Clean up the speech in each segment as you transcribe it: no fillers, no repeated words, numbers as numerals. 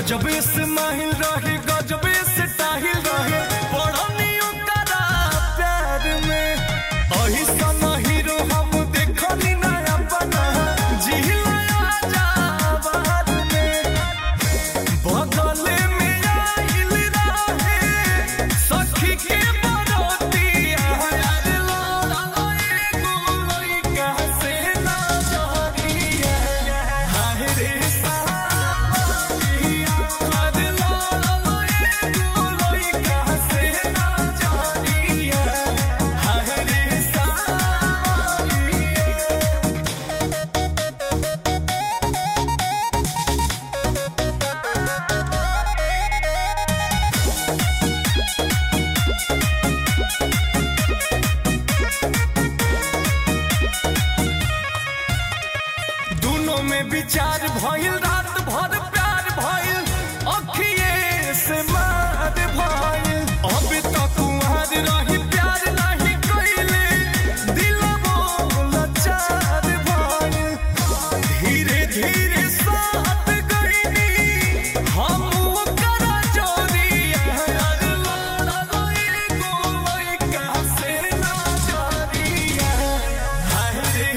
गजबे से माहिल रहे गजबे से ताहिल रहे पढ़नियों करा प्यार में अही सना हीरो हम देखनी ना अपना जिहिला आजाबाद में बदले में आइल रहे सखी के बरोतिया यार लड़ा एगो लइका से ना जरिया हाय रे विचार भइल रात भर प्यार भइल अखिए से मार भइल अब तो कुंवर रही प्यार नहीं कइले दिलबो लाचार भइल धीरे धीरे साथ गइनी हम ओकरा जोरिया यार लड़ा एगो लइका से ना जरिया हाय रे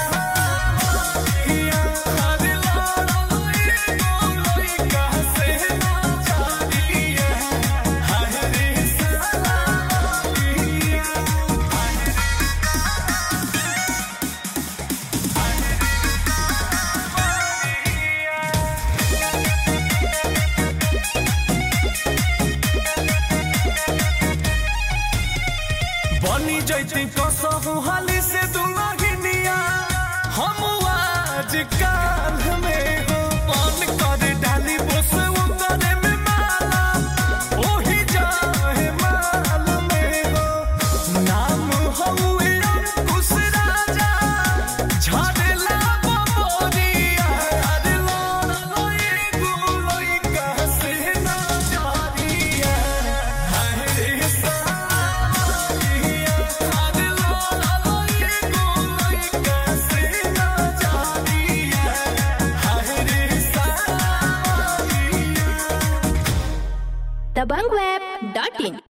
बनी जैती कसहु हाली से दुल्हनिया हम आज काल में हो मन कर डाली बस उतरे में माला ओही जाए माल में हो नाम हउए अंकुश राजा झड़ला बबरिया यार लड़ा एगो लइका से ना जरिया हाय रे Dabangweb.in